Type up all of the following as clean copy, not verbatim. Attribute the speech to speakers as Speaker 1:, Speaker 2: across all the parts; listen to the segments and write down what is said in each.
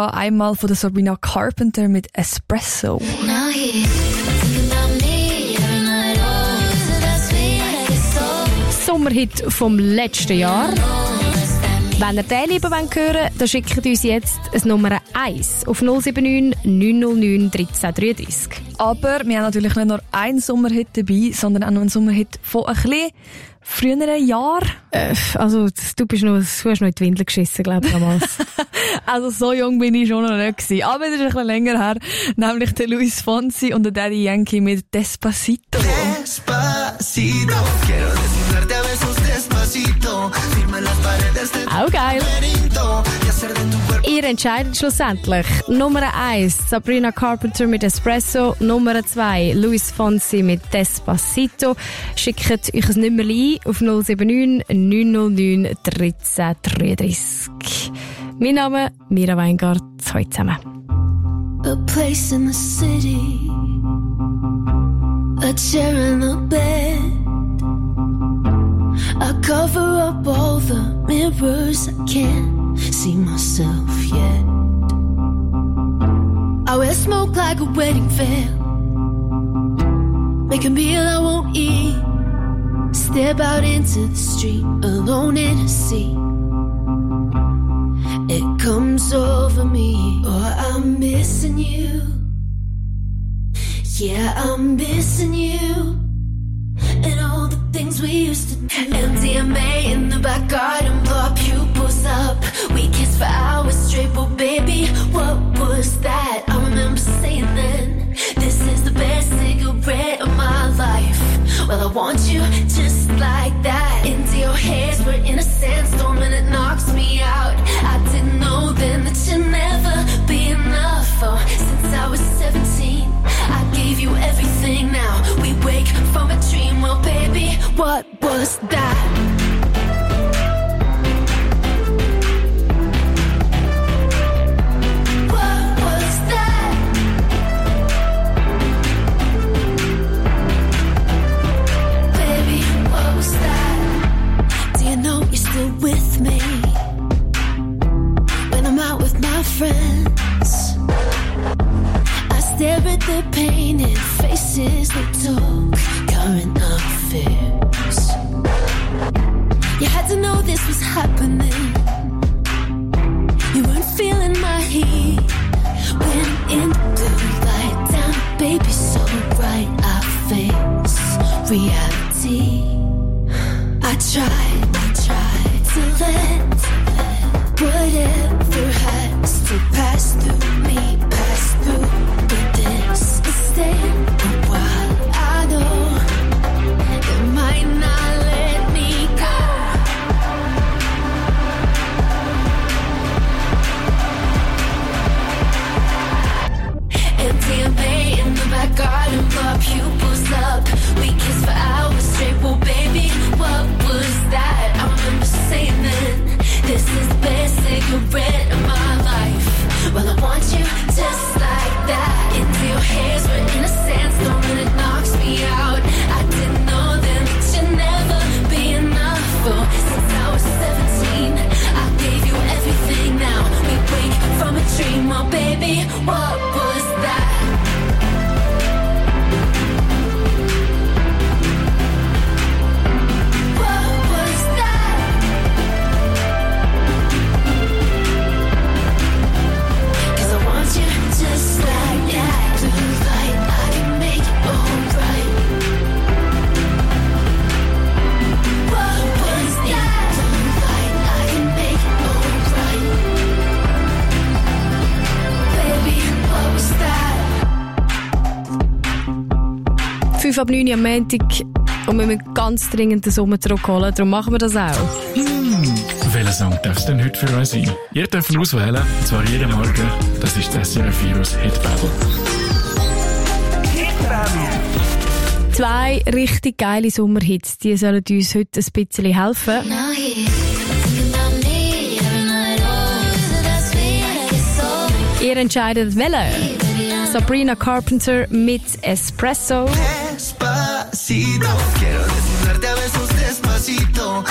Speaker 1: sogar einmal von der Sabrina Carpenter mit Espresso.
Speaker 2: Sommerhit vom letzten Jahr. Wenn ihr den lieber hören wollt, dann schickt uns jetzt eine Nummer 1 auf 079 909 1333.
Speaker 1: Aber wir haben natürlich nicht nur einen Sommerhit dabei, sondern auch noch einen Sommerhit von ein bisschen früheren Jahren.
Speaker 2: Also du hast noch in die Windel geschissen, glaube ich, damals.
Speaker 1: Also so jung bin ich schon noch nicht gewesen. Aber das ist ein bisschen länger her. Nämlich der Luis Fonsi und der Daddy Yankee mit Despacito. Despacito, quiero desnudarte a besos despacito. Firma las paredes de
Speaker 2: auch geil. Ihr entscheidet schlussendlich. Nummer 1, Sabrina Carpenter mit Espresso. Nummer 2, Luis Fonsi mit Despacito. Schickt euch ein Nummerli auf 079 909 1333. Mein Name Mira Weingart. Heute zusammen.
Speaker 3: A place in the city, a chair and a bed. I cover up all the mirrors, I can't see myself yet. I wear smoke like a wedding veil, make a meal I won't eat, step out into the street, alone in a sea. It comes over me, oh, I'm missing you. Yeah, I'm missing you. And all the things we used to do. MDMA in the back garden, blow our pupils up. We kissed for hours straight, but baby, what was that? I remember saying then, this is the best cigarette of my life. Well, I want you just like that. Into your hairs, we're in a sandstorm and it knocks me out. I didn't know then that you'd never be enough. Oh, since I was 17, I gave you everything. Now we wake from a dream. Well, baby, what was that? With me when I'm out with my friends, I stare at their painted faces. They talk current affairs. You had to know this was happening. You weren't feeling my heat when in the blue light down, baby, so bright. I face reality. I tried to let whatever has to pass through me, pass through. But this is staying a while. I know it might not let me go. MDMA in the back garden, blow our pupils up. We kissed for hours straight. Well, baby, what was that? I remember saying then, this is the best cigarette of my life. Well, I want you just like that. Into your hairs, we're in a sandstorm and it knocks me out. I didn't know then that you'd never be enough. Oh, since I was 17, I gave you everything. Now we wake from a dream. Oh, baby, what was that? Just like that, blue light, I can make it alright. What was that? Blue light, I can make it alright. Baby, what was that?
Speaker 2: 5 ab 9 am Montag und wir müssen ganz dringend den Sommerdruck holen, darum machen wir das auch.
Speaker 4: Welcher Song darf es denn heute für euch sein? Ihr dürft auswählen, und zwar jeden Morgen. Das ist das SRF Virus Hit Battle. Hit Battle.
Speaker 2: 2 richtig geile Sommerhits, die sollen uns heute ein bisschen helfen. Ihr entscheidet welchen. Sabrina Carpenter mit Espresso.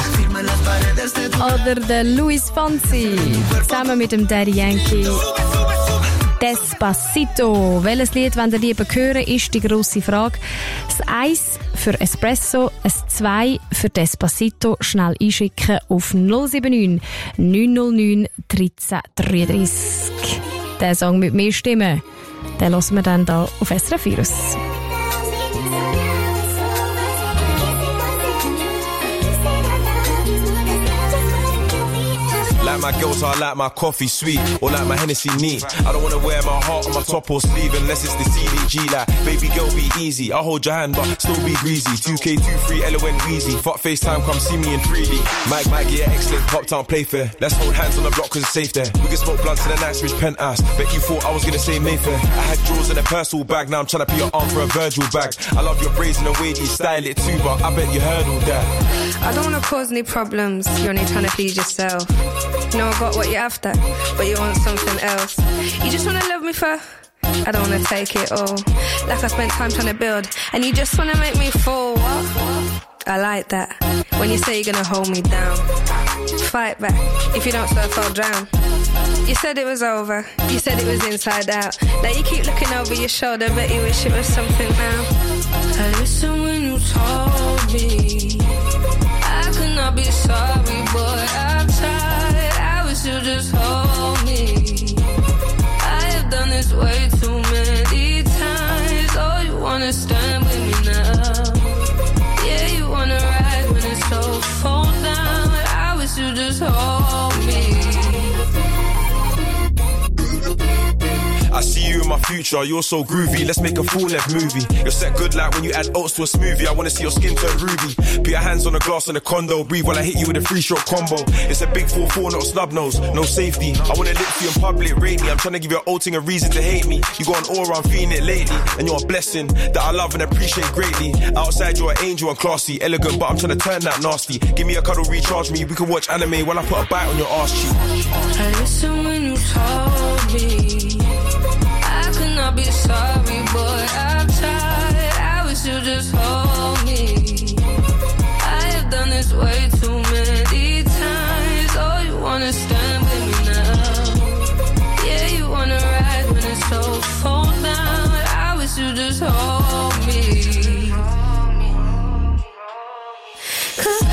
Speaker 2: Oder der Luis Fonsi zusammen mit dem Daddy Yankee. Despacito. Welches Lied wollt ihr lieber hören, ist die grosse Frage. Das 1 für Espresso, das 2 für Despacito. Schnell einschicken auf 079 909 1333. Der Song mit mehr Stimmen, den hören wir dann hier auf SRF Virus.
Speaker 5: Like my girls, I like my coffee sweet, or like my Hennessy neat. I don't wanna wear my heart on my top or sleeve unless it's the CDG. Like, baby girl, be easy. I'll hold your hand, but still be greasy. 2K23, LON Wheezy. Fuck FaceTime, come see me in 3D. Mike, yeah, excellent. Pop town, play fair. Let's hold hands on the block cause it's safe there. We can smoke blunts in the Knightsbridge penthouse. Bet you thought I was gonna say Mayfair. I had drawers in a personal bag, now I'm trying to put your arm for a Virgil bag. I love your braids and the way you style it too, but I bet you heard all that.
Speaker 6: I don't wanna cause any problems, you're only trying to please yourself. You know I got what you're after, but you want something else. You just wanna love me for, I don't wanna take it all. Like I spent time trying to build, and you just wanna make me fall. What? I like that. When you say you're gonna hold me down, fight back. If you don't surf, I'll drown. You said it was over, you said it was inside out. Now you keep looking over your shoulder, bet you wish it was something now. I listen when you told me I could not be sorry, boy, I've tried. I wish you just hold me. I have done this way too many times. Oh, you wanna stand with me now? Yeah, you wanna ride when it's so fall down. I wish you just hold me.
Speaker 5: I see you in my future, you're so groovy. Let's make a full-length movie. You're set good like when you add oats to a smoothie. I wanna see your skin turn ruby. Put your hands on the glass in the condo. Breathe while I hit you with a 3-shot combo. It's a big 4-4, not snub nose, no safety. I wanna lick you in public, rate me. I'm trying to give your old thing a reason to hate me. You got an aura, I'm feeling it lately. And you're a blessing that I love and appreciate greatly. Outside you're an angel and classy, elegant, but I'm trying to turn that nasty. Give me a cuddle, recharge me. We can watch anime while I put a bite on your ass cheek.
Speaker 6: I listen when you told me I could not be sorry, boy, I've tried. I wish you just hold me. I have done this way too many times. Oh, you wanna stand with me now? Yeah, you wanna ride when it's so fall down. I wish you just hold me. 'Cause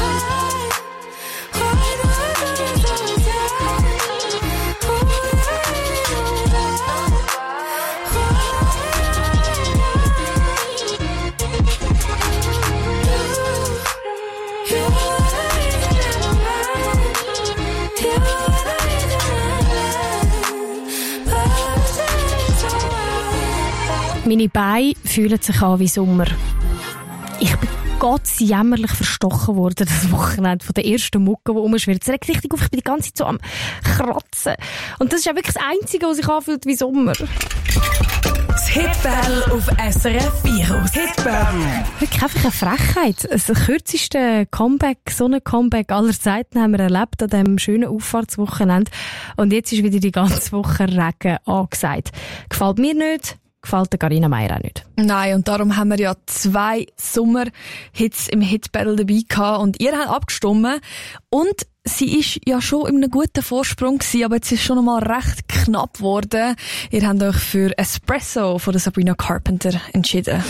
Speaker 2: Meine Beine fühlen sich an wie Sommer. Ich bin ganz jämmerlich verstochen worden das Wochenende von der ersten Mucke, die rumschwirrt. Es regt richtig auf, ich bin die ganze Zeit so am Kratzen. Und das ist auch wirklich das Einzige, was sich anfühlt wie Sommer.
Speaker 7: Das Hitbell auf SRF Virus. Hitbell.
Speaker 2: Wirklich einfach eine Frechheit. Das kürzeste Comeback, Sonnen-Comeback aller Zeiten haben wir erlebt an diesem schönen Auffahrtswochenende. Und jetzt ist wieder die ganze Woche Regen angesagt. Gefällt mir nicht. Gefällt der Carina Meier auch nicht.
Speaker 1: Nein, und darum haben wir ja 2 Sommerhits im Hitbattle dabei gehabt und ihr habt abgestimmt und sie ist ja schon in einem guten Vorsprung gewesen, aber jetzt ist schon einmal recht knapp geworden. Ihr habt euch für Espresso von der Sabrina Carpenter entschieden.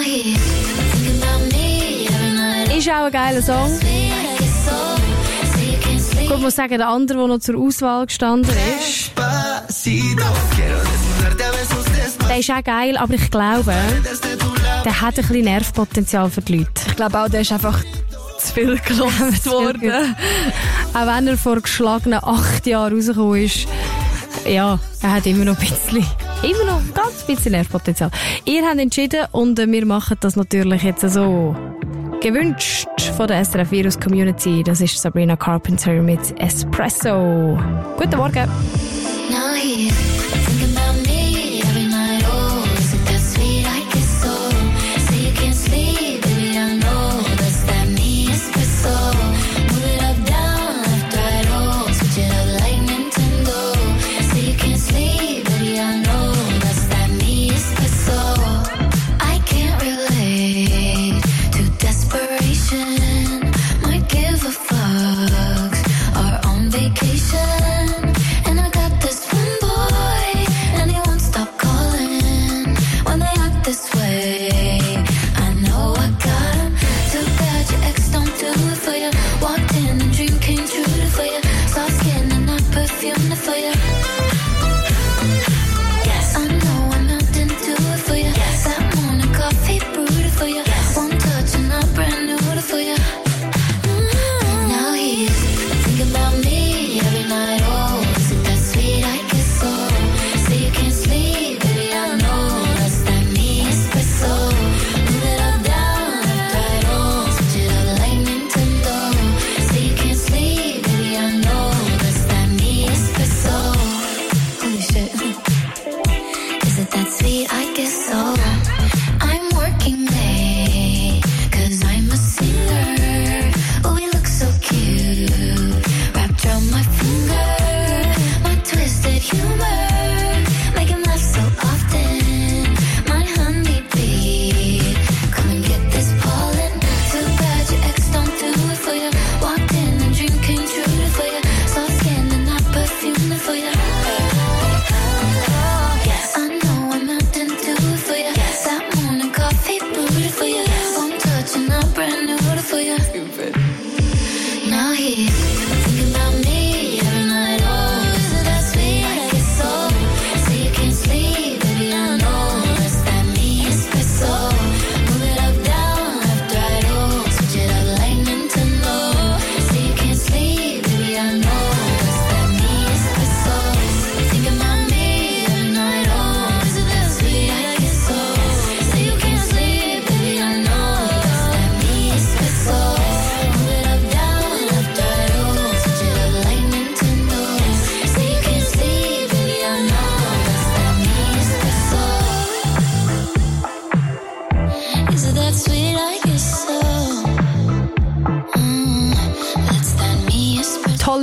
Speaker 2: Ist auch ein geiler Song. Ich muss sagen, der andere, der noch zur Auswahl gestanden ist, der ist auch geil, aber ich glaube, der hat ein bisschen Nervpotenzial für die Leute.
Speaker 1: Ich glaube auch, der ist einfach zu viel gelassen worden.
Speaker 2: Auch wenn er vor geschlagenen 8 Jahren rausgekommen ist, ja, er hat immer noch ein ganz bisschen Nervpotenzial. Ihr habt entschieden und wir machen das natürlich jetzt so. Gewünscht von der SRF Virus Community, das ist Sabrina Carpenter mit Espresso. Guten Morgen.
Speaker 3: And I got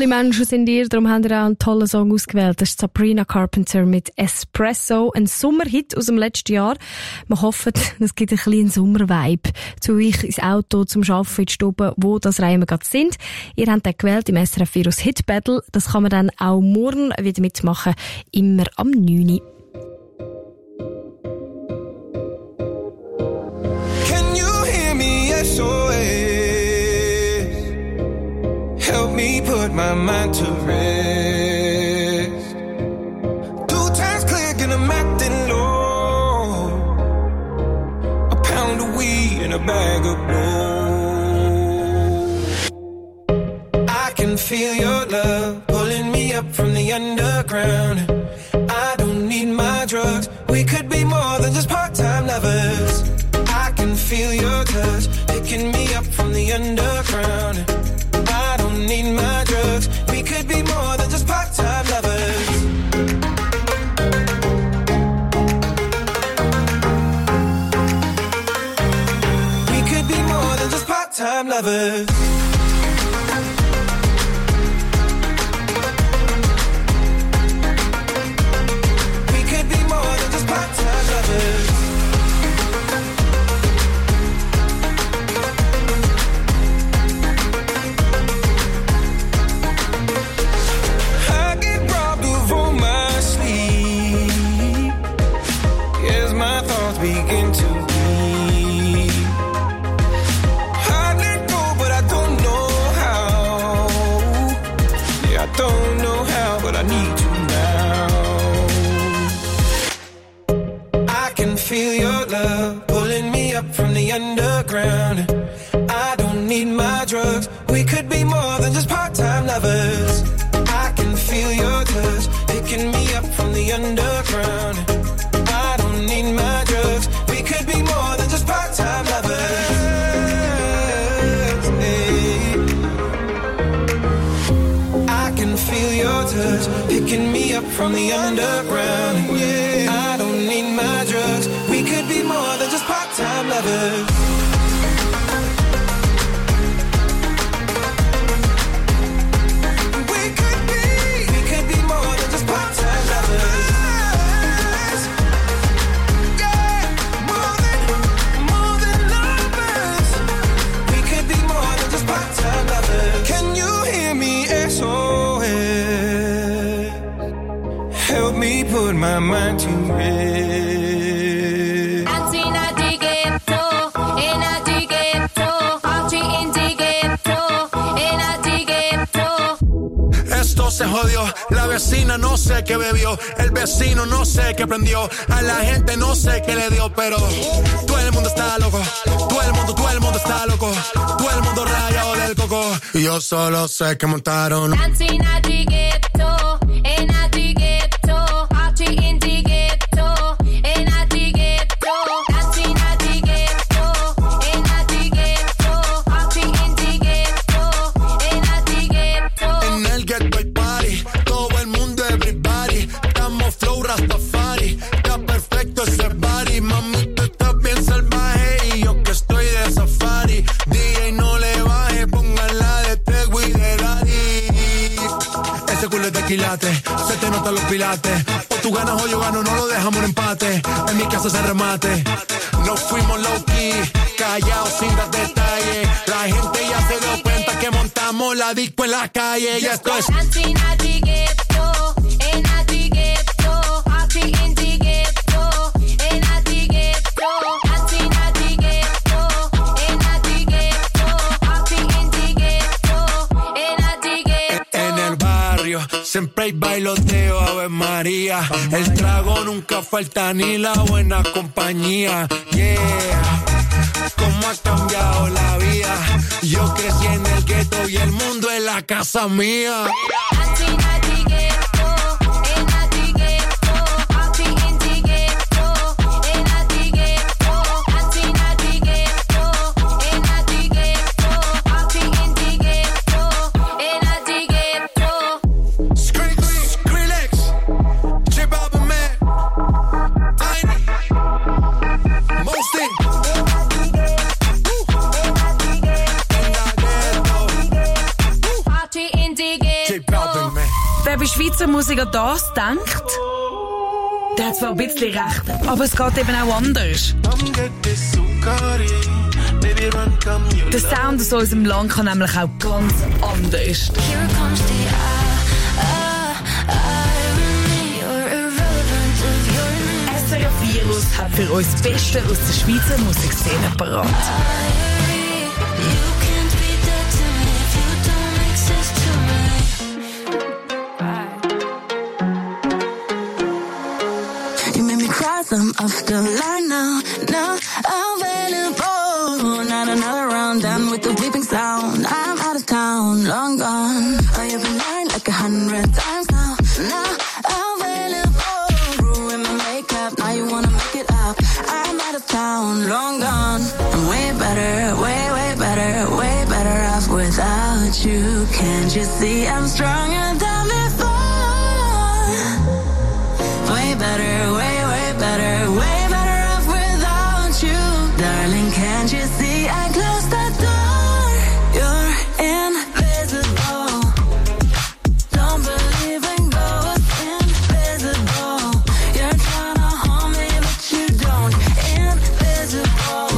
Speaker 2: Tolle Menschen sind ihr, darum haben wir auch einen tollen Song ausgewählt. Das ist Sabrina Carpenter mit Espresso, ein Sommerhit aus dem letzten Jahr. Wir hoffen, es gibt ein bisschen Sommervibe zu euch ins Auto, zum Arbeiten, in die Stube, wo das Reimen gerade sind. Ihr habt den gewählt im SRF Virus Hit Battle. Das kann man dann auch morgen wieder mitmachen, immer am 9.
Speaker 8: Can you hear me? SOS. Help me put my mind to rest. 2 times click and I'm acting low. A pound of weed and a bag of blow. I can feel your love pulling me up from the underground. I don't need my drugs. We could be more than just part-time lovers. I can feel your touch picking me up from the underground. I don't need my drugs. We could be more than just part-time lovers. We could be more than just part-time lovers. We could be more than just part-time lovers. Begin to bleed. I let go, but I don't know how. Yeah, I don't know how, but I need to now. I can feel your love pulling me up from the underground. I don't need my drugs. We could be more than just part-time lovers. I can feel your touch picking me up from the underground. I don't need my drugs. We could be more than just part-time lovers. Hey. I can feel your touch picking me up from the underground. Yeah. I don't need my drugs. We could be more than just part-time lovers. We could be more than just part-time lovers. Can you hear me? SOS. Help me put my mind to rest.
Speaker 9: Esto se jodió, la vecina no sé qué bebió, el vecino no sé qué prendió, a la gente no sé qué le dio, pero todo el mundo está loco, todo el mundo está loco, todo el mundo rayado del coco, y yo solo sé que montaron. Se te notan los pilates. O tú ganas o yo gano, no lo dejamos en empate. En mi casa se remate. Nos fuimos low-key, callados sin dar detalles. La gente ya se dio cuenta que montamos la disco en la calle. Y esto es siempre hay bailoteo, Ave María. El trago nunca falta ni la buena compañía. Yeah, cómo ha cambiado la vida. Yo crecí en el gueto y el mundo es la casa mía.
Speaker 7: Schweizer Musik an das denkt, der hat zwar ein bisschen recht, aber es geht eben auch anders. Der Sound aus unserem Land kann nämlich auch ganz anders. SRF Virus hat für uns das Beste aus der Schweizer Musikszene parat.
Speaker 10: I'm off the line now, available. Not another round, done with the weeping sound. I'm out of town, long gone. I have been lying like 100 times now, available. Ruin my makeup, now you wanna make it up. I'm out of town, long gone. I'm way better, way better off without you. Can't you see I'm stronger than before? Way better, way better off without you. Darling, can't you see I closed the door? You're invisible. Don't believe in ghosts, invisible. You're trying to harm me, but you don't. Invisible.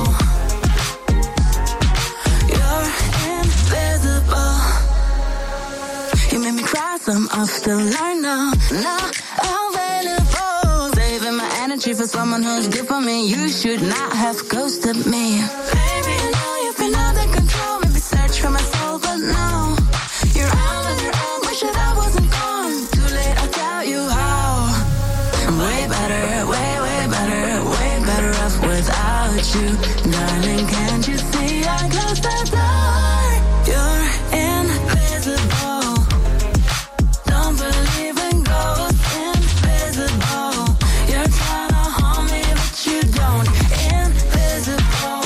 Speaker 10: You're invisible. You made me cry, so I'm off the line now, available. Saving my energy for someone who's good for me. You should not have ghosted me. Baby, I know you've been out of control. Maybe search for my soul, but no. You're out on your own. Wish that I wasn't gone. Too late, I'll tell you how. I'm way better, way better off without you. Darling, can't you see I closed the door? You're invisible. Don't believe in ghosts, invisible. You're trying to harm me, but you don't. Invisible.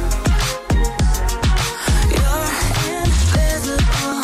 Speaker 10: You're invisible.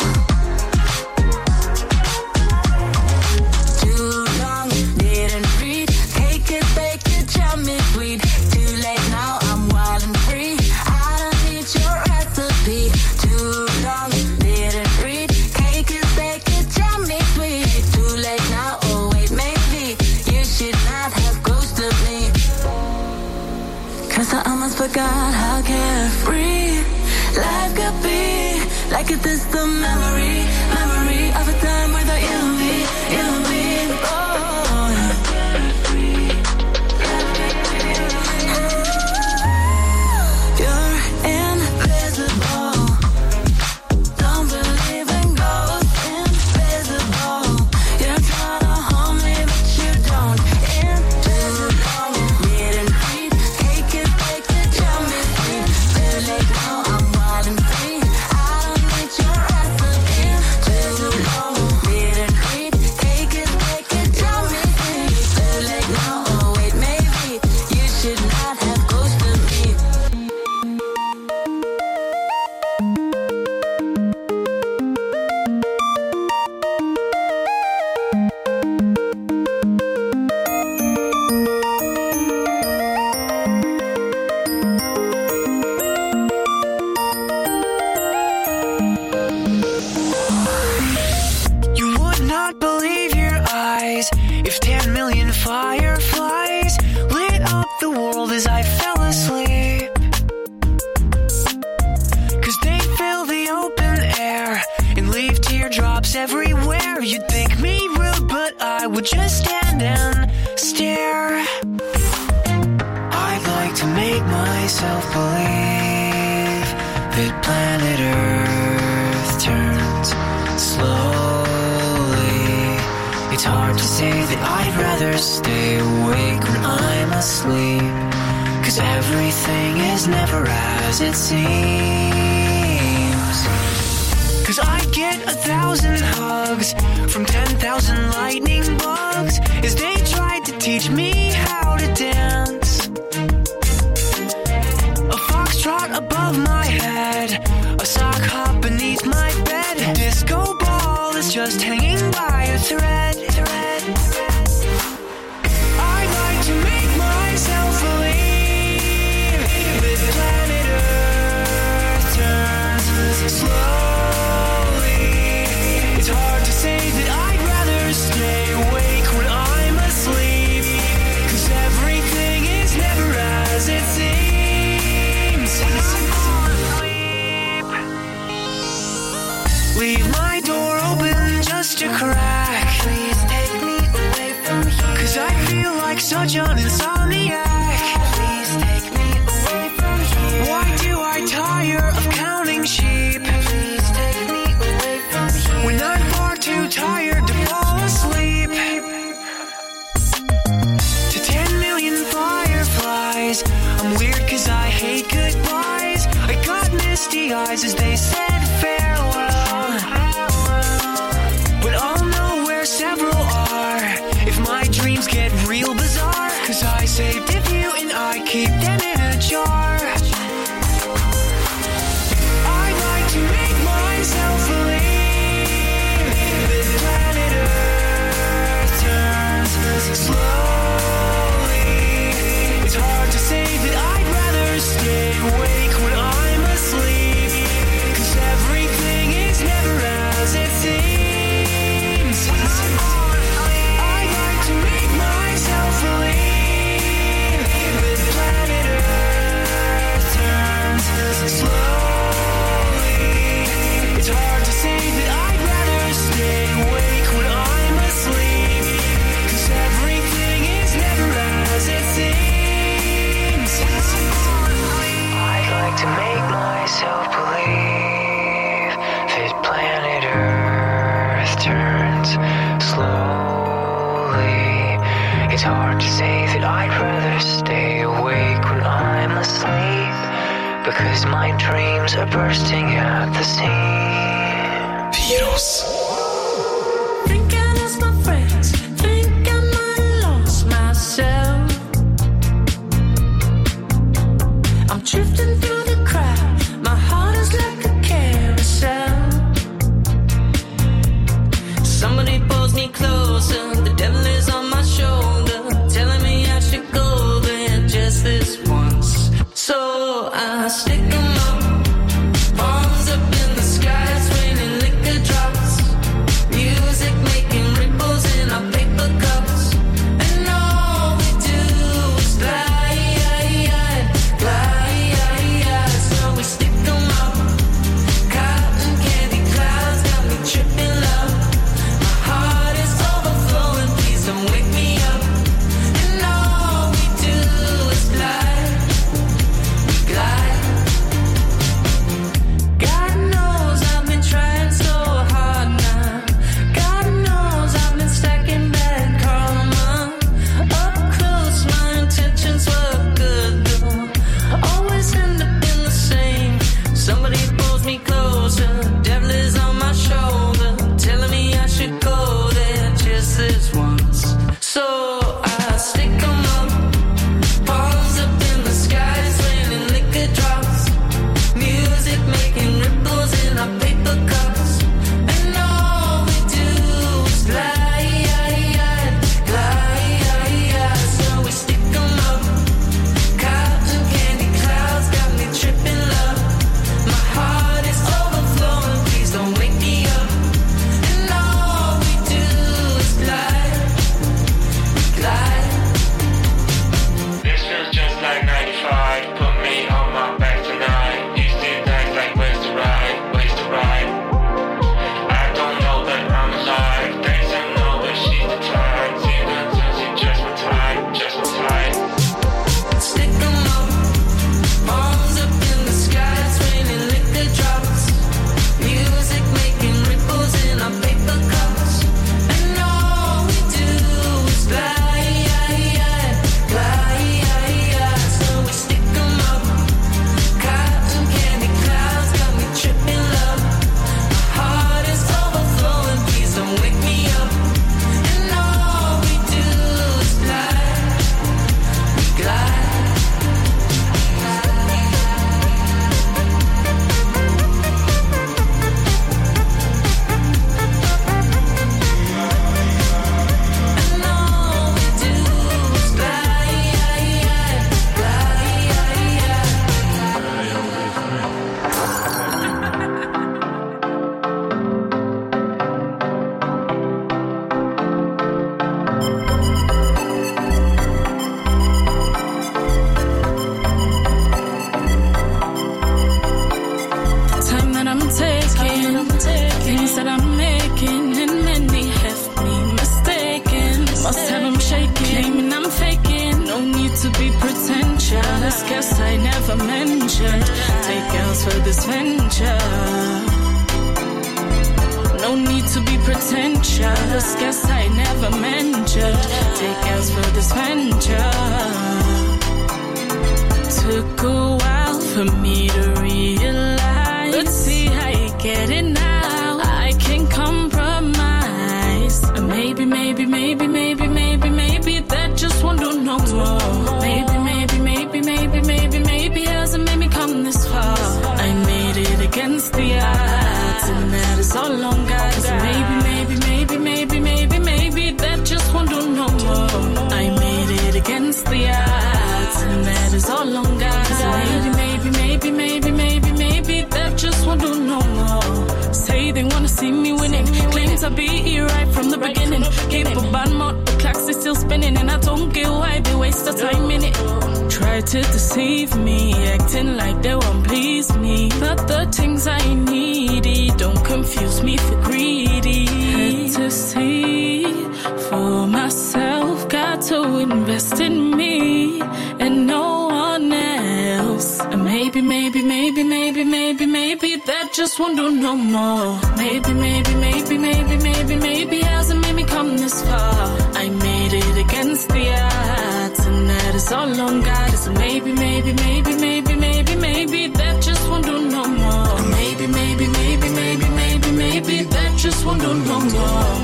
Speaker 10: Too long, didn't read. Take it, bake it, jam it, sweet. Too late now, I'm wild and free. I don't need your recipe. Too long, didn't read. Cake it, bake it, jam it, sweet. Too late now, oh wait, maybe you should not have ghosted me. 'Cause I almost forgot how carefree life could be. Like a distant memory of a time without you and me, oh. You're invisible. Don't believe in ghosts, invisible. You're trying to harm me, but you don't. Too long, didn't read. Cake it, bake it, jam it, sweet. Too late now, I'm wild and free. I don't need your recipe. Too long, didn't read. Cake it, bake it, jam it, sweet. Too late now, oh wait, maybe you should not have ghosted me.
Speaker 8: You would not believe your eyes if 10 million fireflies lit up the world as I fell asleep. 'Cause they fill the open air and leave teardrops everywhere. You'd think me rude, but I would just stand and stare. I'd like to make myself believe that planet Earth turns slowly. It's hard to say that I'd rather stay awake when I'm asleep. 'Cause everything is never as it seems. 'Cause I get 1,000 hugs from 10,000 lightning bugs as they tried to teach me how to dance. A foxtrot above my head, a sock hop beneath my bed. A disco ball is just hanging by a thread. I'd like to make myself believe that planet Earth turns slowly. It's hard to say that I'd rather stay such an insomniac. Please take me away from here. Why do I tire of counting sheep? Please take me away from here. When I'm far too tired to fall asleep. To 10 million fireflies, I'm weird 'cause I hate goodbyes. I got misty eyes as they said farewell, but I'll know where several are if my dreams get real bizarre. 'Cause I saved a few and I keep them in a jar. I'd like to make myself believe that planet Earth turns slowly. It's hard to say that I'd rather stay awake when I'm asleep, 'cause everything is never as it seems. I'd like to make myself believe that planet Earth turns slowly. It's hard to say that I'd rather stay awake when I'm asleep, 'cause everything is never as it seems. I'd like to make myself believe that planet Earth turns slowly. It's hard to say that I'd rather stay awake when I'm asleep, because my dreams are bursting at the seams. Virus.
Speaker 3: Think I lost my friends, think I might have lost myself. I'm drifting through the crowd, my heart is like a carousel. Somebody pulls me closer, the devil is on my shoulder, telling me I should go there just this once. So I stick 'em up, palms up in the sky, it's raining liquor drops.
Speaker 11: for this venture. No need to be pretentious, guess I never mentioned. Take gas for this venture. Took a while for me to realize, but see how you get it now. I can compromise. Maybe that just won't do no more. Maybe hasn't made me come this far. I made it against the odds, and that is all on God. Maybe that just won't do no more. I made it against the odds, and that is all on God. Maybe that just won't do no more. Say they wanna see me winning, claim to be here right from the beginning. Keep a band mode, the clocks is still spinning, and I don't get why they waste their time in it. Try to deceive me, acting like they won't please me. But the things I needy don't confuse me for greedy. Had to see for myself, got to invest in me and no one else. And maybe that just won't do no more. Maybe hasn't made me come this far. I made it against the odds, and that is all on God. So maybe that just won't do no more. Maybe that just won't do no more.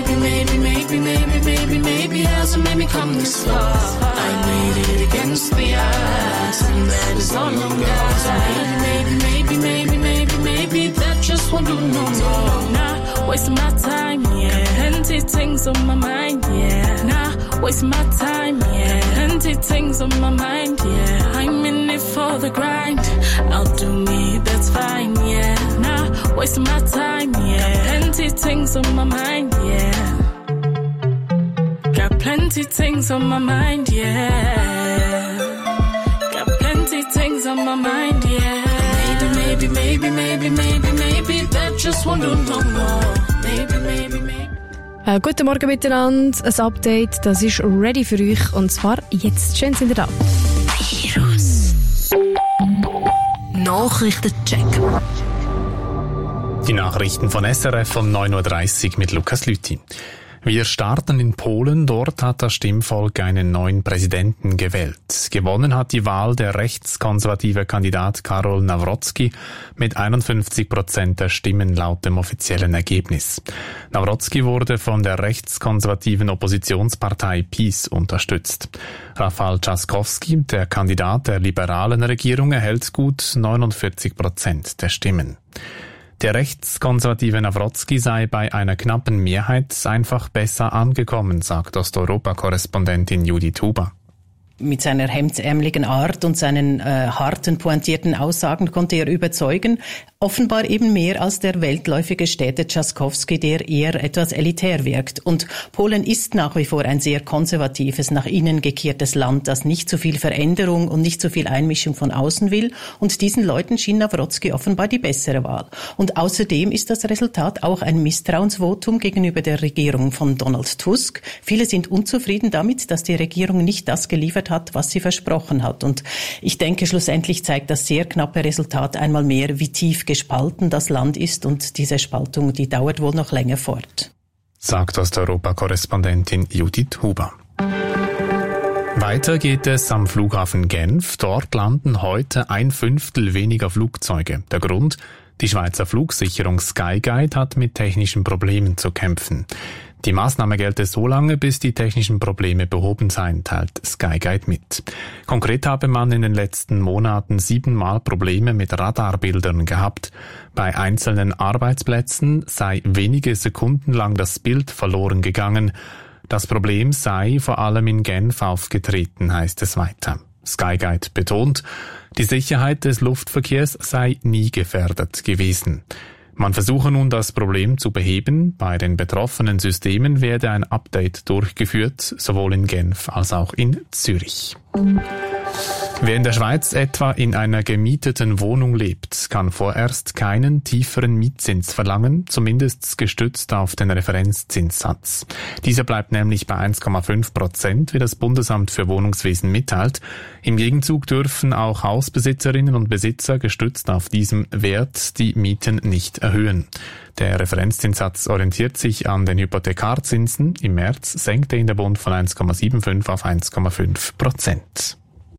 Speaker 11: Maybe hasn't made me come this far. I made it against the odds, and that is all on God. So maybe that just won't do no more. Nah, wasting my time, yeah. Empty things on my mind, yeah. Nah, wasting my time, yeah. Empty things on my mind, yeah. I'm in it for the grind. I'll do me, that's fine, yeah. Nah, wasting my time, yeah. Empty things on my mind, yeah. Got plenty things on my mind, yeah. Got plenty things on my mind, yeah. Maybe that just won't do no more. Maybe.
Speaker 2: Guten Morgen miteinander. Ein Update, das ist ready für euch. Und zwar jetzt. Schön sind ihr da.
Speaker 3: Virus. Nachrichtencheck.
Speaker 12: Die Nachrichten von SRF um 9.30 Uhr mit Lukas Lüthi. Wir starten in Polen. Dort hat das Stimmvolk einen neuen Präsidenten gewählt. Gewonnen hat die Wahl der rechtskonservative Kandidat Karol Nawrocki mit 51% der Stimmen laut dem offiziellen Ergebnis. Nawrocki wurde von der rechtskonservativen Oppositionspartei PiS unterstützt. Rafał Trzaskowski, der Kandidat der liberalen Regierung, erhält gut 49% der Stimmen. Der rechtskonservative Nawrocki sei bei einer knappen Mehrheit einfach besser angekommen, sagt Osteuropa-Korrespondentin Judith Huber.
Speaker 13: Mit seiner hemdsärmeligen Art und seinen harten, pointierten Aussagen konnte er überzeugen. Offenbar eben mehr als der weltläufige Städter Trzaskowski, der eher etwas elitär wirkt. Und Polen ist nach wie vor ein sehr konservatives, nach innen gekehrtes Land, das nicht so viel Veränderung und nicht so viel Einmischung von außen will. Und diesen Leuten schien Nawrocki offenbar die bessere Wahl. Und außerdem ist das Resultat auch ein Misstrauensvotum gegenüber der Regierung von Donald Tusk. Viele sind unzufrieden damit, dass die Regierung nicht das geliefert hat, was sie versprochen hat. Und ich denke, schlussendlich zeigt das sehr knappe Resultat einmal mehr, wie tief gespalten das Land ist, und diese Spaltung, die dauert wohl noch länger fort.
Speaker 12: Sagt Osteuropa-Korrespondentin Judith Huber. Weiter geht es am Flughafen Genf. Dort landen heute 1/5 weniger Flugzeuge. Der Grund? Die Schweizer Flugsicherung Skyguide hat mit technischen Problemen zu kämpfen. Die Maßnahme gelte so lange, bis die technischen Probleme behoben seien, teilt Skyguide mit. Konkret habe man in den letzten Monaten 7-mal Probleme mit Radarbildern gehabt. Bei einzelnen Arbeitsplätzen sei wenige Sekunden lang das Bild verloren gegangen. Das Problem sei vor allem in Genf aufgetreten, heißt es weiter. Skyguide betont, die Sicherheit des Luftverkehrs sei nie gefährdet gewesen. Man versuche nun, das Problem zu beheben. Bei den betroffenen Systemen werde ein Update durchgeführt, sowohl in Genf als auch in Zürich. Wer in der Schweiz etwa in einer gemieteten Wohnung lebt, kann vorerst keinen tieferen Mietzins verlangen, zumindest gestützt auf den Referenzzinssatz. Dieser bleibt nämlich bei 1,5%, wie das Bundesamt für Wohnungswesen mitteilt. Im Gegenzug dürfen auch Hausbesitzerinnen und Besitzer gestützt auf diesem Wert die Mieten nicht erhöhen. Der Referenzzinssatz orientiert sich an den Hypothekarzinsen. Im März senkte ihn der Bund von 1,75 auf 1,5%.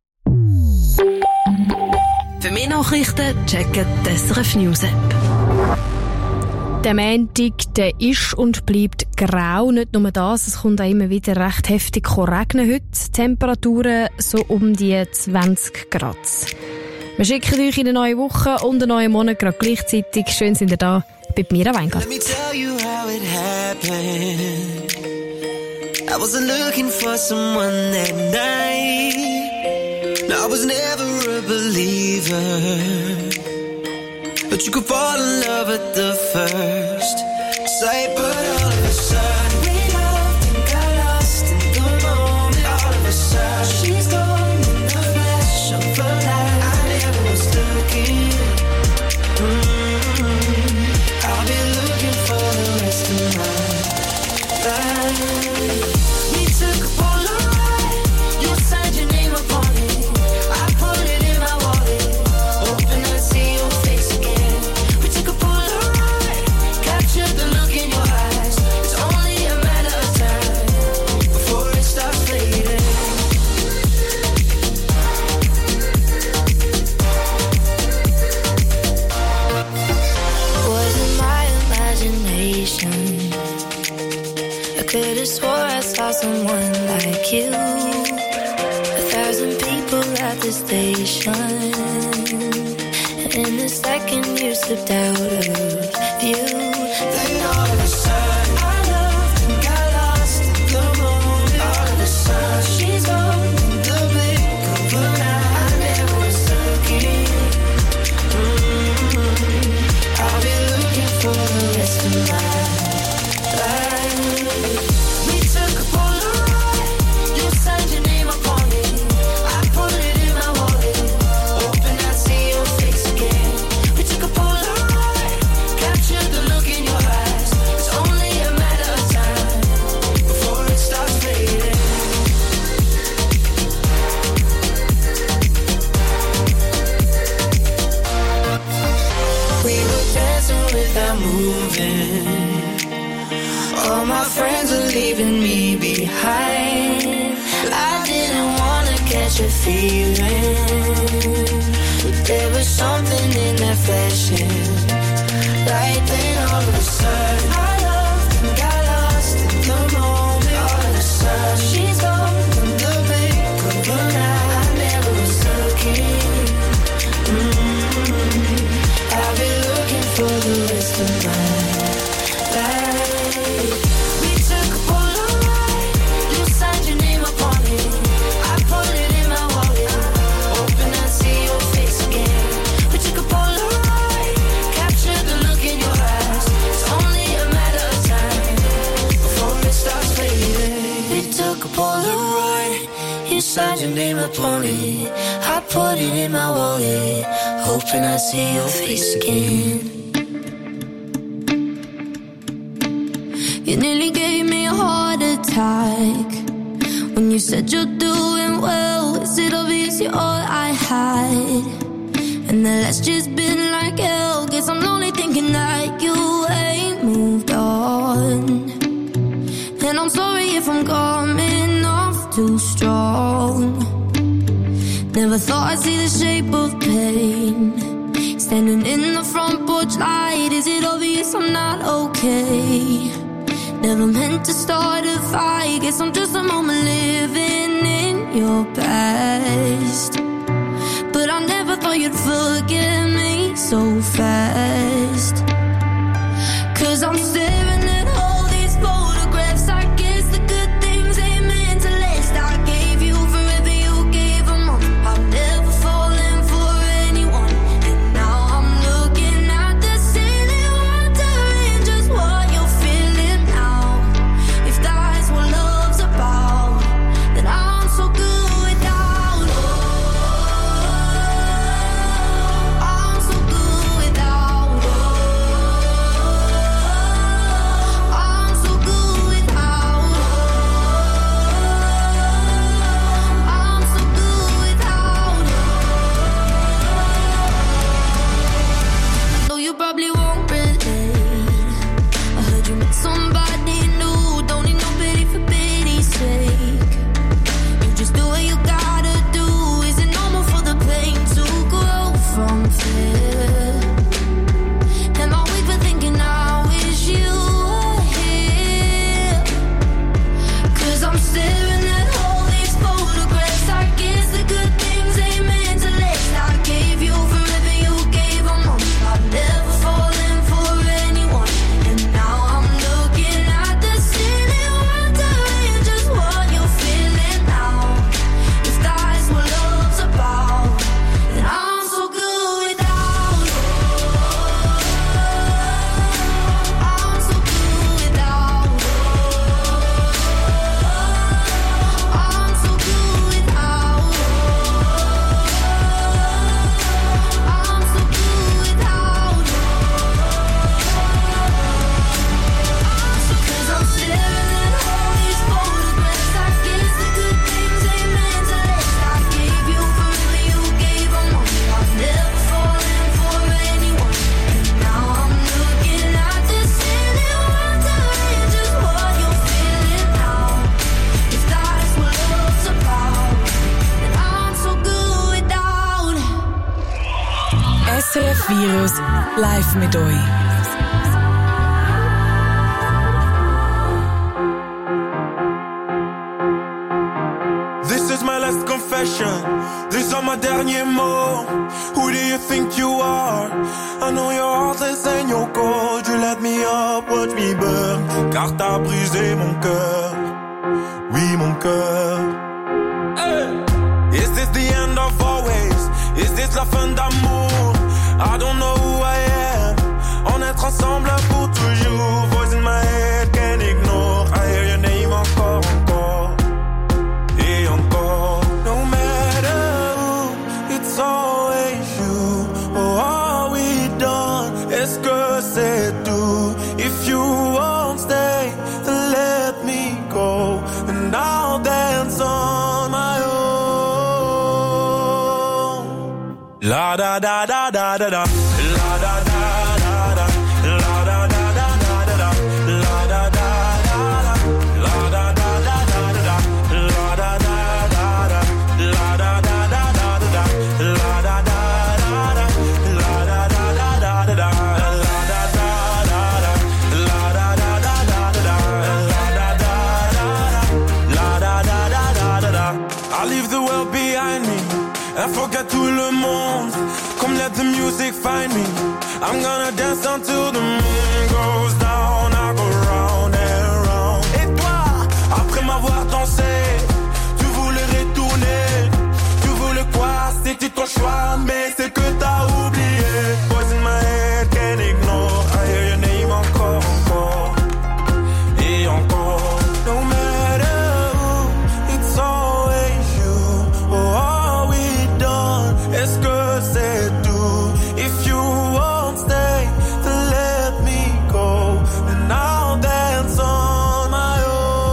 Speaker 14: Für mehr Nachrichten checken die SRF News App.
Speaker 2: Der Montag, der ist und bleibt grau. Nicht nur das, es kommt auch immer wieder recht heftig regnen heute. Temperaturen so um die 20 Grad. Wir schicken euch in eine neue Woche und einen neuen Monat gerade gleichzeitig. Schön sind ihr da bei Mira Weingart.
Speaker 8: Let me tell you how it happened. I wasn't looking for someone that night. I was never a believer, but you could fall in love at the first sight. But all of a sudden we loved and got lost in the moment. All of a sudden she's gone in the flash of a light. I never was looking. I'll be looking for the rest of my life. We took a Polaroid, you signed your name upon it. Could've swore I saw someone like you. 1,000 people at the station, and in a second you slipped out of view. Then all of a sudden I loved and got lost in the moment. All of a sudden she's gone in the blink of an eye. I never was looking. I'll be looking for the rest of my life. All my friends are leaving me behind. I didn't wanna catch a feeling, but there was something in that flashing light. Then all of a sudden I loved and got lost in the moment. All of a sudden she's gone in the blink of an eye. I never was looking. I'll be looking for the rest of my life. We took a Polaroid, you signed your name upon it. I put it in my wallet, hoping I'd see your face again. We took a Polaroid, captured the look in your eyes. It's only a matter of time before it starts fading. We took a Polaroid, you signed your name upon it. I put it in my wallet, hoping I'd see your face again. You nearly gave me a heart attack when you said you're doing well. Is it obvious you're all I had? And the last just been like hell. Guess I'm only thinking that you ain't moved on. And I'm sorry if I'm coming off too strong. Never thought I'd see the shape of pain standing in the front porch light. Is it obvious I'm not okay? Never meant to start a fight. Guess I'm just a moment living in your past. But I never thought you'd forgive me so fast. 'Cause I'm staring at all these photographs. I guess the good things ain't meant to last. I gave you forever, you gave them all. I've never fallen for anyone, and now I'm looking at the ceiling, wondering just what you're feeling now. If that's what love's about, then I'm so good without. Oh,
Speaker 7: SRF Virus live mit euch.
Speaker 8: This is my last confession. These are my derniers mots. Who do you think you are? I know you're heartless and you're cold. You let me up, watch me burn. Car t'as brisé mon cœur. Oui, mon cœur. Hey. Is this the end of always? Is this la fin d'amour? I don't know who I am. On est ensemble pour toujours. Voice in my head, can't ignore. I hear your name encore, encore. Et encore. No matter who, it's always you. Oh, are we done? Est-ce que c'est tout? If you won't stay, then let me go. And I'll dance on my own. La da da da da da da. La da da da da. La da da da da da. La da da da da. La da da da da da. La da da da da. La da da da da da. La da da da da. La da da da da da. La da da da da. La da da da da da. La da da da da da. I leave the world behind me and forget tout le monde. Come let the music find me. I'm gonna dance until the moon goes down. I go round and round. Et toi, après m'avoir dansé, tu voulais retourner. Tu voulais quoi? C'était ton choix, mais c'est que t'as oublié. Voice in my head, can't ignore. I hear your name encore, encore. Et encore. No matter who, it's always you. Oh, are we done? Est-ce que c'est tout? If you won't stay, then let me go. And I'll dance on my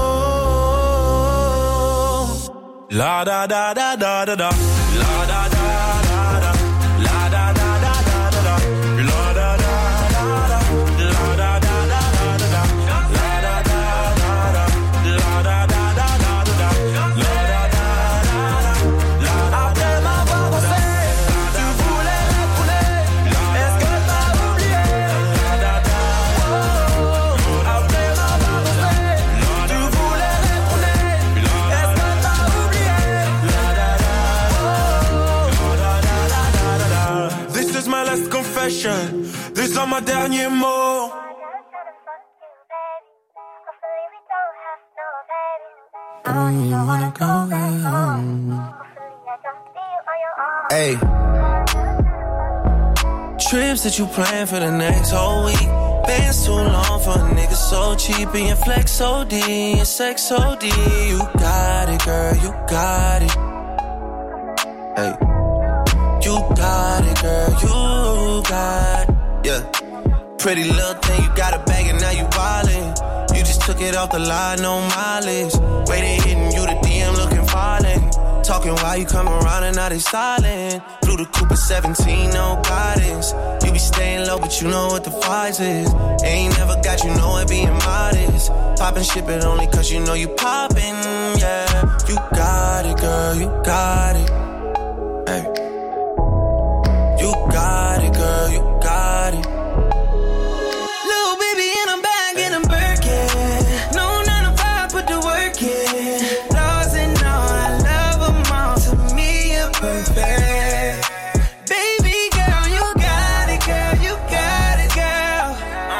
Speaker 8: own. La da da da da da da. La da da da da. La da da da da da. La da da da da. La da da da da da. La da da da da. La da da da da da. La da da da da. Après m'avoir dansé, tu voulais retourner. Est-ce que t'as oublié? La da da. Après m'avoir dansé, tu voulais retourner. Est-ce que t'as oublié? La da da. This is my last confession. These are my derniers mots. Oh, you wanna go home? Hey. Trips that you plan for the next whole week. Been too long for a nigga so cheap. And your flex OD, your sex OD. You got it, girl, you got it. Hey. You got it, girl, you got it. Yeah. Pretty little thing, you got a bag and now you wildin'. You just took it off the line, no mileage. Waiting, hitting you the DM looking violent. Talking while you come around and now they silent. Blew the Cooper 17, no guidance. You be staying low, but you know what the price is. Ain't never got you know it being modest. Poppin' shit, but only cause you know you poppin', yeah. You got it, girl, you got it. Hey. You got it, girl, you got it. Little baby, and I'm back in a Birkin. No 9 to 5, put the work in. Lost and all, I love them all. To me, you're perfect. Baby girl, you got it, girl, you got it, girl.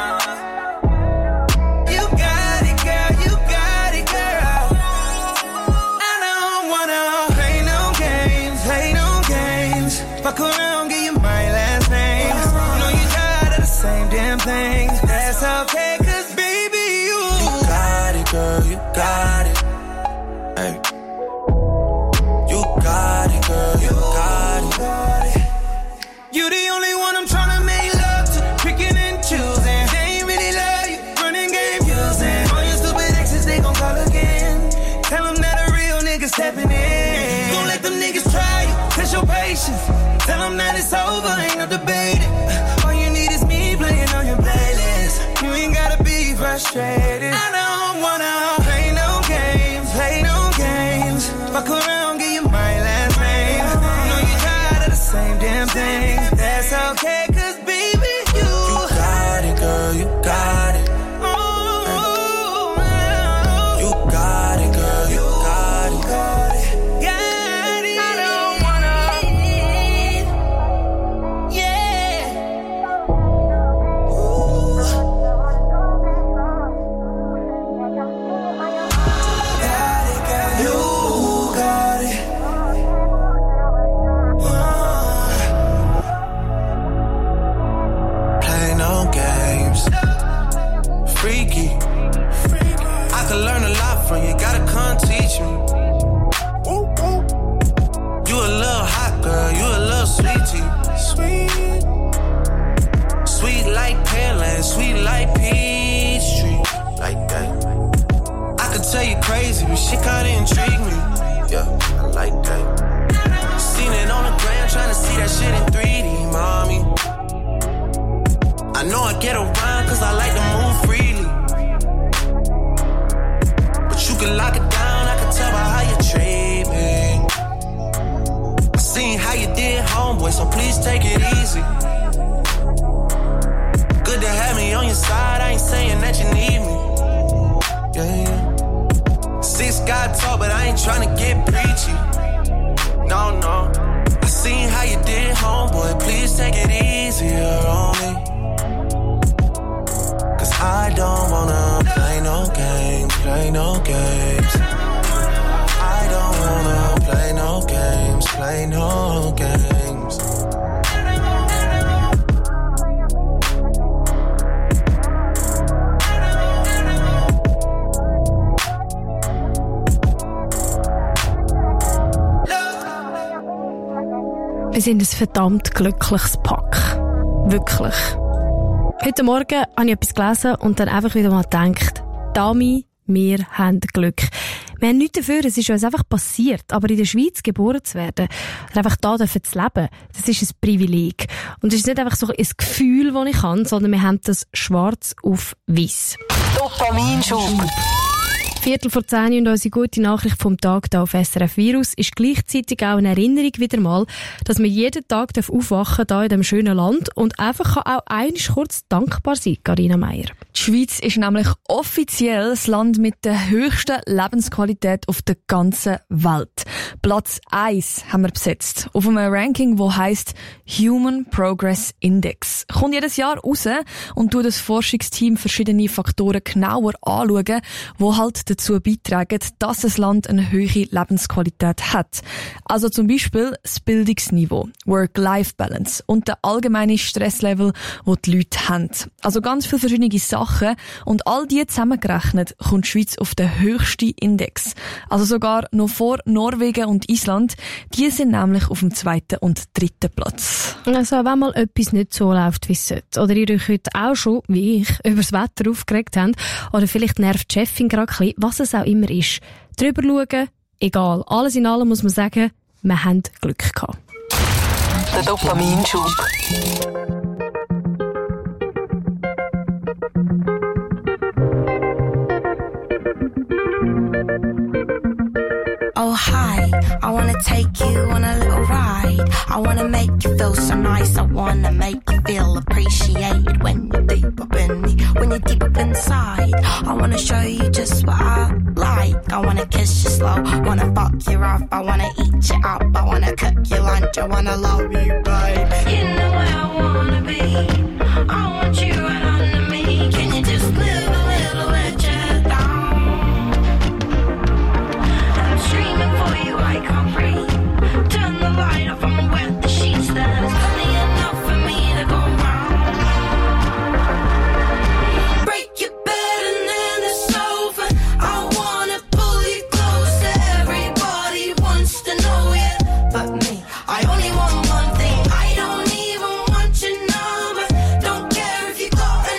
Speaker 8: You got it, girl, you got it, girl. I don't wanna play no games, play no games. Fuck around, give you my last name. You know you tired of the same damn thing. That's okay, cause baby, you got it, girl, you got it. Hey. You got it, girl, you got it. You the only one I'm tryna make love to, picking and choosing. They ain't really love you, running game using. All your stupid exes, they gon' call again. Tell them that a real nigga stepping in. Don't let them niggas try you, test your patience. Tell them that it's over, ain't no debating. All you need is me playing on your playlist. You ain't gotta be frustrated. I don't wanna play no games, play no games. Fuck around, give you my last name. You know you tired of the same damn thing. That's okay. care, cause baby, you got it, girl, you got it. You got it, girl, you got it. Got it. I don't wanna leave. Yeah. Ooh. Got it, girl, you got it. Play no games. Freaky. I could learn a lot from you, gotta come teach me. You a little hot girl, you a little sweetie. Sweet. Sweet like Pearland, sweet like Peachtree. Like that. I could tell you crazy, but shit kinda intrigue me. Yeah, I like that. Seen it on the gram, tryna see that shit in 3D, mommy. I know I get around cause I like to move freely. But you can lock it down, I can tell by how you treat me. I seen how you did, homeboy, so please take it easy. Good to have me on your side, I ain't saying that you need me. Yeah, yeah. 6 got talk, but I ain't tryna get preachy. No, no. I seen how you did, homeboy, please take it easier on me. Cause I don't wanna play no games, play no games. I don't wanna play no games, play no games.
Speaker 2: Wir sind ein verdammt glückliches Pack. Wirklich. Heute Morgen habe ich etwas gelesen und dann einfach wieder mal gedacht, Dami, wir haben Glück. Wir haben nichts dafür, es ist uns einfach passiert. Aber in der Schweiz geboren zu werden, oder einfach da zu leben, das ist ein Privileg. Und es ist nicht einfach so ein Gefühl, das ich habe, sondern wir haben das schwarz auf weiss.
Speaker 15: Dopaminschub.
Speaker 2: 9:45 und unsere gute Nachricht vom Tag hier auf SRF Virus ist gleichzeitig auch eine Erinnerung wieder mal, dass man jeden Tag aufwachen darf hier in diesem schönen Land und einfach auch einmal kurz dankbar sein, Carina Meier.
Speaker 1: Die Schweiz ist nämlich offiziell das Land mit der höchsten Lebensqualität auf der ganzen Welt. Platz 1 haben wir besetzt. Auf einem Ranking, das heisst Human Progress Index. Kommt jedes Jahr raus und tut das Forschungsteam verschiedene Faktoren genauer anschauen, die halt dazu beitragen, dass das Land eine hohe Lebensqualität hat. Also zum Beispiel das Bildungsniveau, Work-Life-Balance und der allgemeine Stresslevel, den die Leute haben. Also ganz viele verschiedene Sachen und all die zusammengerechnet kommt die Schweiz auf den höchsten Index. Also sogar noch vor Norwegen und Island. Die sind nämlich auf dem 2. und 3. Platz.
Speaker 2: Also wenn mal etwas nicht so läuft, wie es sollte, oder ihr euch heute auch schon, wie ich, über das Wetter aufgeregt habt, oder vielleicht nervt die Chefin gerade ein bisschen, was es auch immer ist, drüber schauen, egal. Alles in allem muss man sagen, wir haben Glück gehabt.
Speaker 15: Der Dopaminschub.
Speaker 10: Oh hi, I wanna take you on a little ride. I wanna make you feel so nice. I wanna make you feel appreciated when you're deep up in me, when you're deep up inside. I wanna show you just what I like. I wanna kiss you slow, wanna fuck you up. I wanna eat you up, I wanna cook your lunch. I wanna love you, babe. You know where I wanna be. I want you right under me. Can you just live a little bit down? Dreaming for you, I can't breathe. Turn the light off, I'ma wet the sheets. There's plenty enough for me to go round. Break your bed and then the sofa. I wanna pull you closer. Everybody wants to know you, but me. I only want one thing. I don't even want your number. Don't care if you got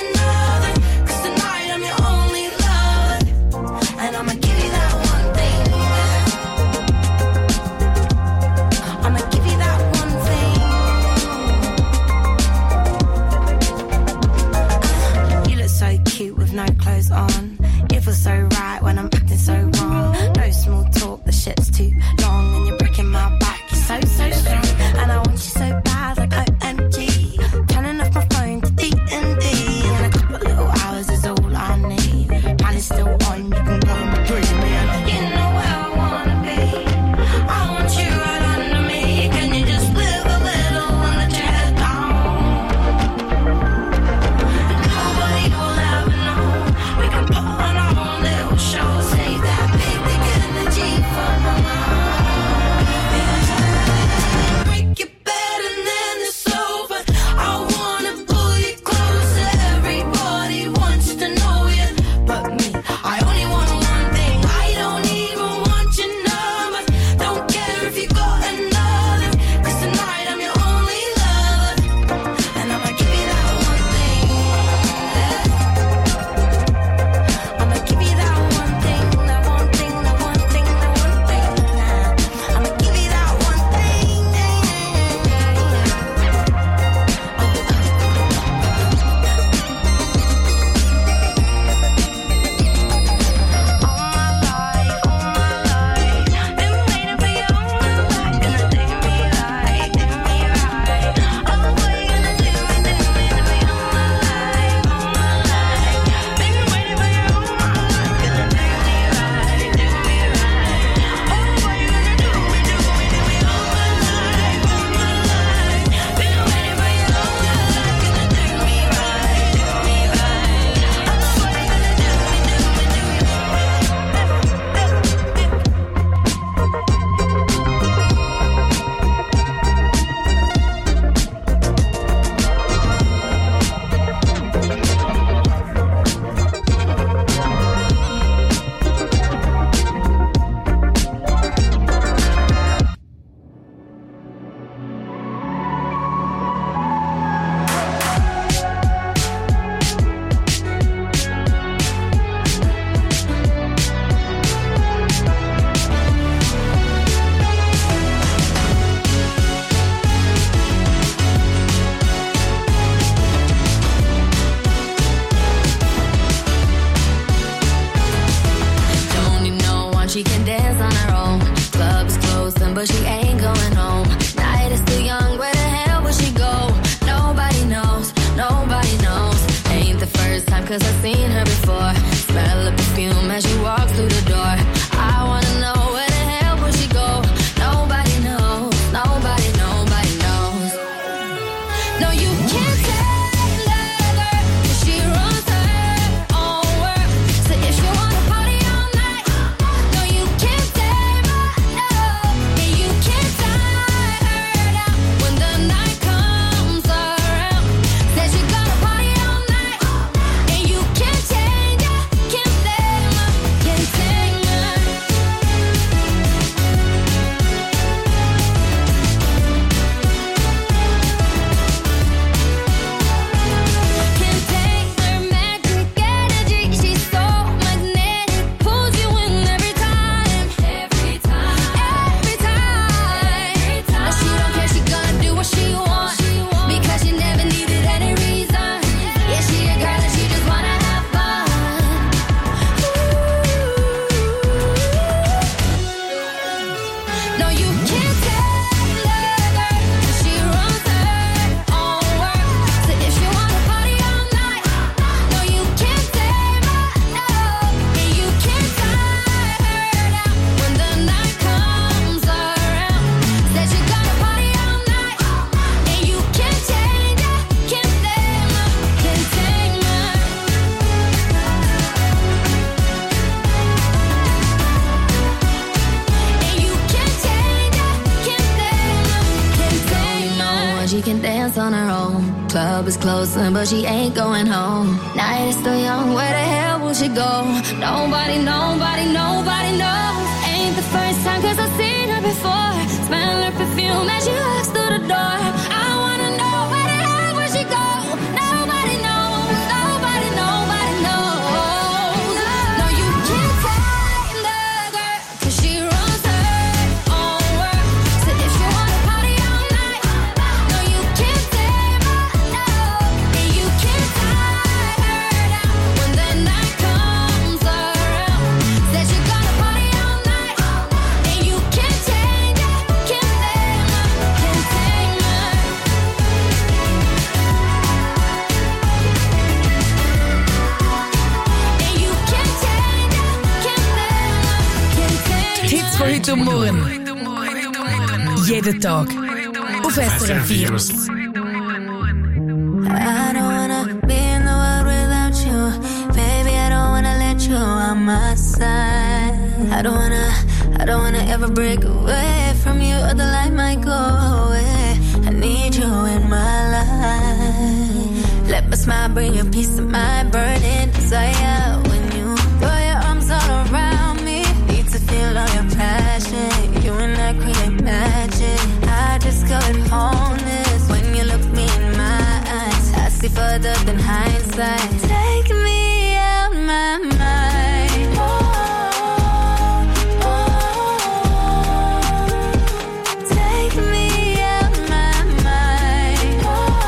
Speaker 3: cause I've seen her before. Smell the perfume as she walks through the door. I wanna know where the hell would she go? Nobody knows, nobody knows. No, you can't take her, cause she runs her own world. So if you wanna party all night, no, you can't tame her, no. And you can't tie her down when the night comes around. Says you gotta party all night, and you can't change her, can't tame her, can't tame her. Can't take her magic energy. She's so magnetic, pulls you in every time. Every time. But she don't care, she gonna do what she wants. Because she never needed any reason. Yeah, she a girl and she just wanna have fun. No, you can't take her, cause she runs her own world. So if you wanna party all night, no, you can't tame her, no. And you can't tie her down when the night comes around. Says you gotta party all night, and you can't change her, can't tame her, can't tame her. And you can't change her, can't tame her, can't tame her. She can dance on her own. Club is closing, but she ain't going home. Night is still young, where the hell will she go? Nobody knows. Ain't the first time, cause I've seen her before. Smell her perfume as she walks through the door. I wanna know where the hell will she go? Nobody knows. No, you can't tame the girl, cause she runs her own world. So if you wanna party all night, no, you can't tame her, no. And you can't tie her down when the night comes around. Says you gotta party all night, and you can't change her, can't tame her, can't tame her. And you can't change her, can't tame her, can't tame her.
Speaker 7: Die Hits von heute und morgen. Jeden Tag. Auf SRF 4.
Speaker 3: I don't wanna be in the world without you. Baby, I don't wanna let you on my side. I don't wanna ever break away from you, or the light might go away. I need you in my life. Let my smile bring you peace of mind, burning desire. When you throw your arms all around me, need to feel all your passion. You and I create magic. I discovered wholeness when you look me in my eyes. I see further than hindsight. Take me out my mind. Take me out my mind.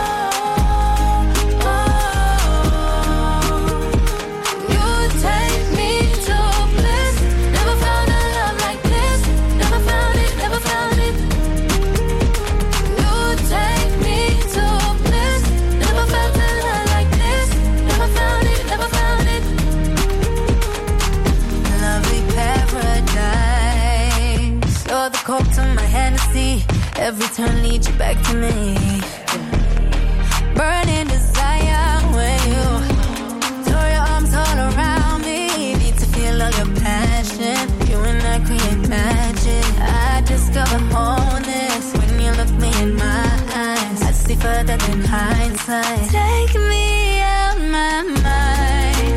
Speaker 3: You take me to bliss. Never found a love like this. Never found it, never found it. You take me to bliss. Never felt a love like this. Never found it, never found it. Lovely paradise. You're the coke to my Hennessy. Every turn leads you back to me. Burning desire when you throw your arms all around me. Need to feel all your passion. You and I create magic. I discover wholeness when you look me in my eyes. I see further than hindsight. Take me out my mind.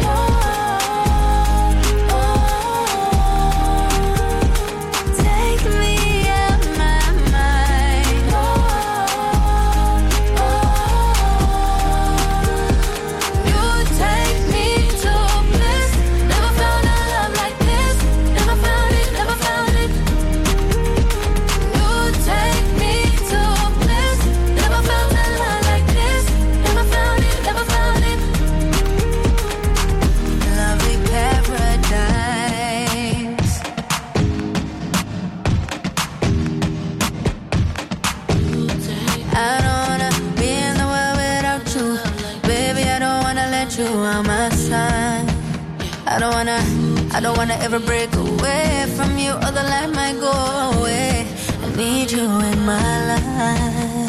Speaker 3: Take me out my mind. You take me to bliss. Never found a love like this. Never found it, never found it. You take me to bliss. Never found a love like this. Never found it, never found it.
Speaker 10: I don't wanna ever break away from you, or the light might go away. I need you in my life.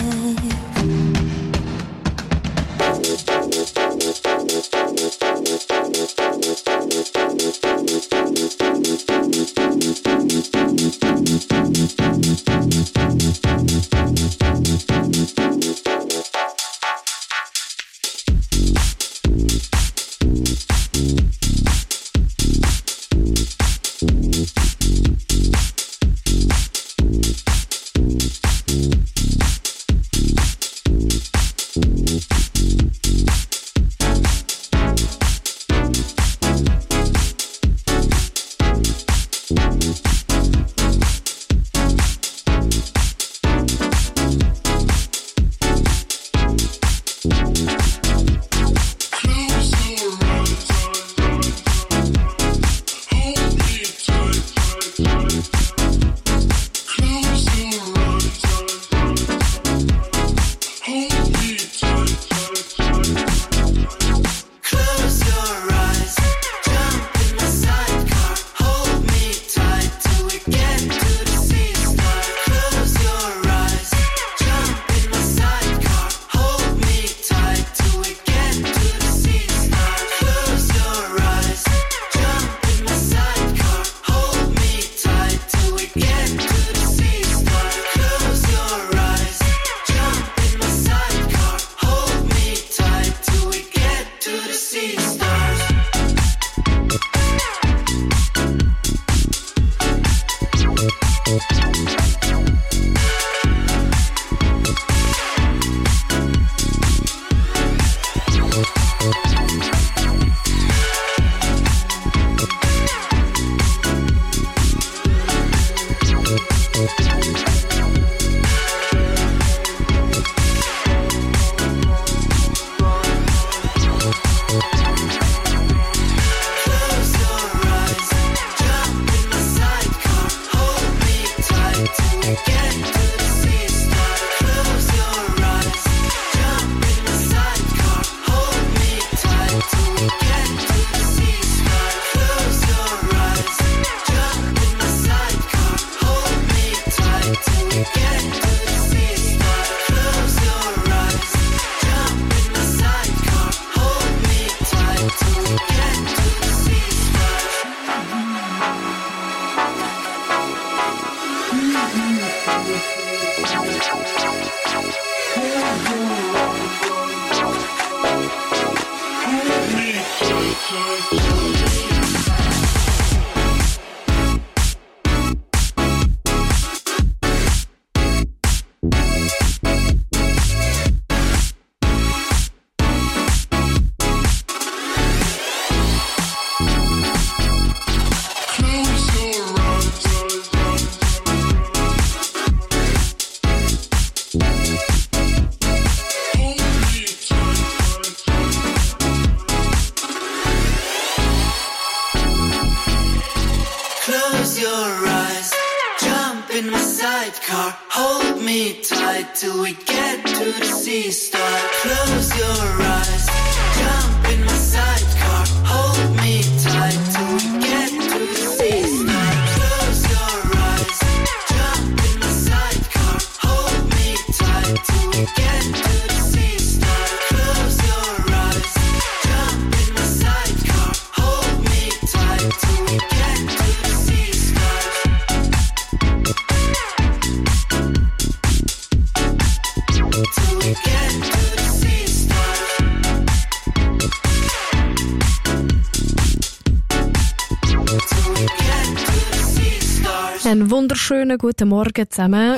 Speaker 2: Einen wunderschönen guten Morgen zusammen.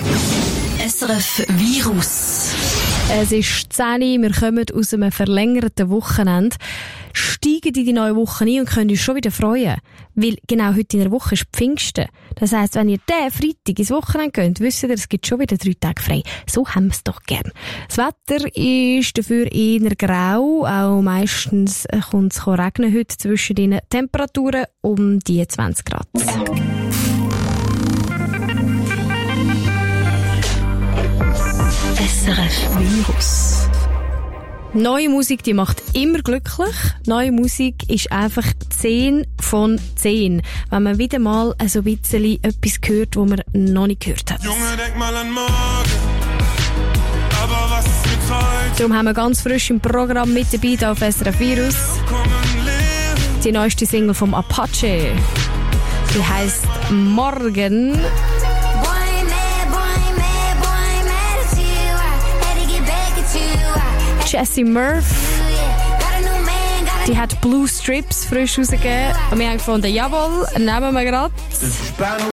Speaker 14: SRF Virus.
Speaker 2: Es ist 10 Uhr, wir kommen aus einem verlängerten Wochenende, steigen in die neue Woche ein und können uns schon wieder freuen. Weil genau heute in der Woche ist Pfingsten. Das heisst, wenn ihr diesen Freitag ins Wochenende geht, wisst ihr, es gibt schon wieder 3 Tage frei. So haben wir es doch gern. Das Wetter ist dafür eher grau. Auch meistens kommt es regnen heute zwischen den Temperaturen um die 20 Grad.
Speaker 14: SRF Virus.
Speaker 2: Neue Musik, die macht immer glücklich. Neue Musik ist einfach 10 von 10. Wenn man wieder mal so ein bisschen etwas hört, was man noch nicht gehört hat.
Speaker 8: Junge, denk mal an morgen. Aber was ist mit heute?
Speaker 2: Darum haben wir ganz frisch im Programm mit dabei hier auf SRF Virus die neueste Single vom Apache. Die heisst Morgen. Jessie Murph, die hat Blue Strips frisch rausgegeben. Und wir haben gefunden, jawohl, nehmen wir gerade.